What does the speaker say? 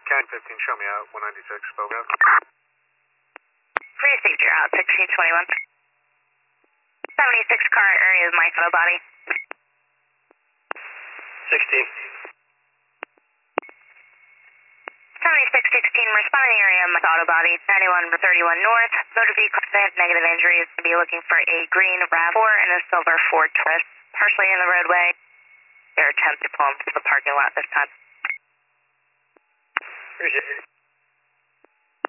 Cat 15, show me out, 196, Bogota. Precinct, you're out, 1621. 76 car area is my auto body. 16. 7616, respond in the area, my auto body, 9131 north. Motor vehicle have negative injuries. To be looking for a green RAV4 and a silver Ford Taurus. Partially in the roadway. They're attempting to pull into the parking lot this time. Appreciate it.